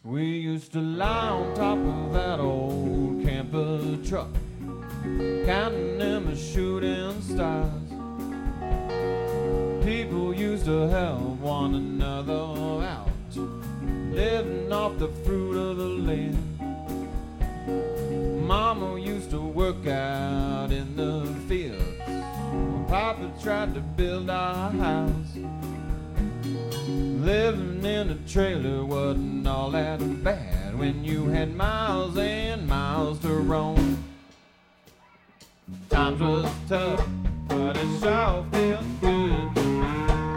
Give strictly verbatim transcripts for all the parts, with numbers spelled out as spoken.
We used to lie on top of that old camper truck, counting them as shooting stars. People used to help one another out, living off the fruit of the land. Mama used to work out in the fields, Papa tried to build our house. Living in a trailer wasn't all that bad when you had miles and miles to roam. Times was tough, but it sure felt good to me.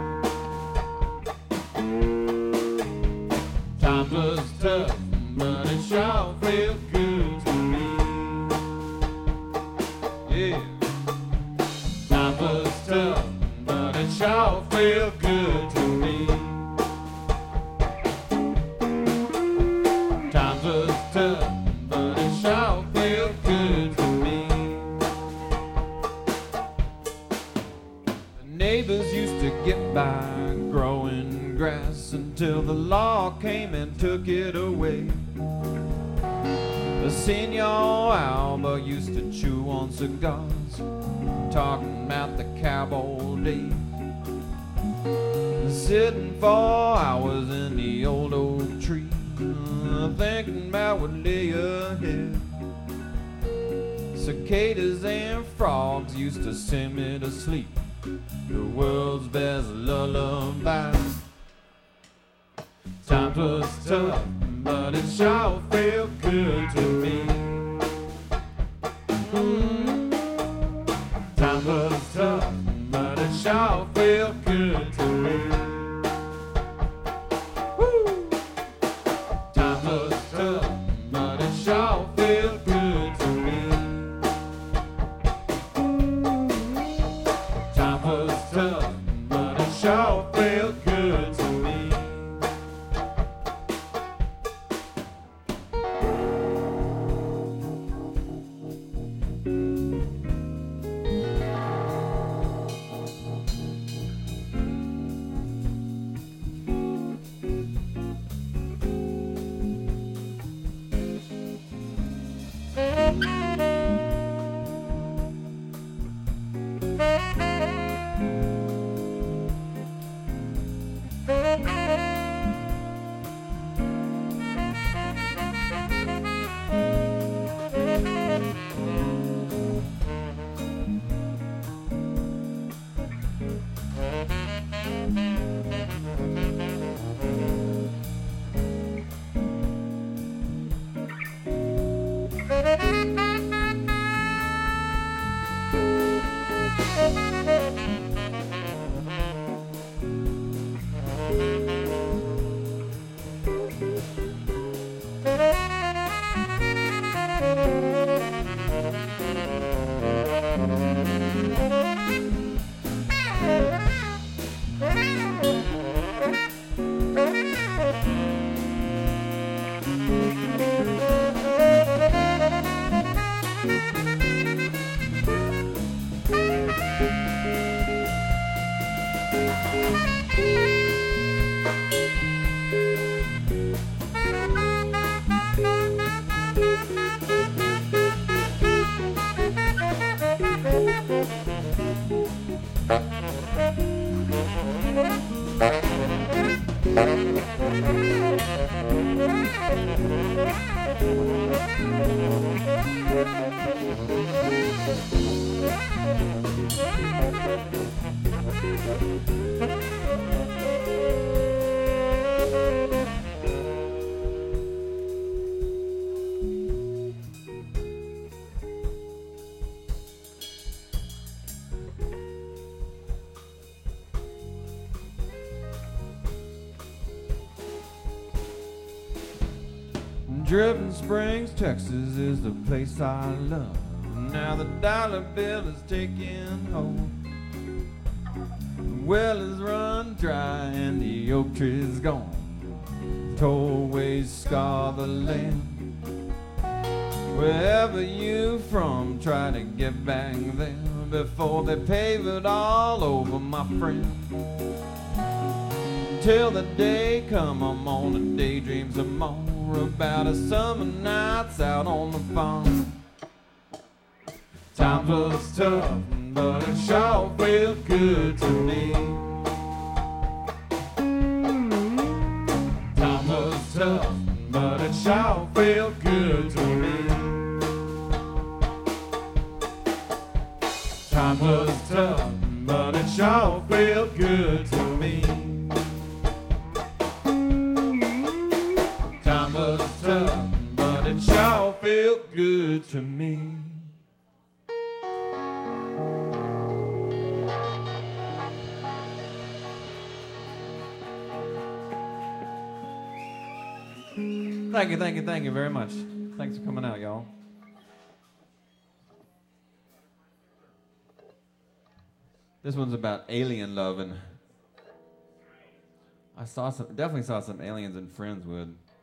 Times was tough, but it sure felt good to me. Yeah. Times was tough, but it sure felt good to me. Times was tough, but it sure felt good to me. The neighbors used to get by growing grass until the law came and took it away. The Senor Alba used to chew on cigars, talking about the cowboy days, sitting for hours in the old oak tree, thinking about what lay ahead. Cicadas and frogs used to sing me to sleep, the world's best lullaby. Times was tough, but it sure felt good to me. Mm. Times was tough, but it sure felt good to me. Woo. Times was tough, but it sure felt good to me. Times was tough, but it sure felt good to me. Dripping Springs, Texas is the place I love. Now the dollar bill is taking hold. The well is run dry and the oak tree's gone. Tollways scar the land. Wherever you from, try to get back there before they pave it all over, my friend. Till the day come, I'm on the daydreams of more. about a summer nights out on the farm. Times was tough, but it sure felt good to me. Times was tough, but it sure felt good to me. Times was tough, but it sure felt good to me. Time was tough, but it sure felt good to me. Thank you, thank you, thank you very much. Thanks for coming out, y'all. This one's about alien love, and I saw some, definitely saw some aliens in Friendswood.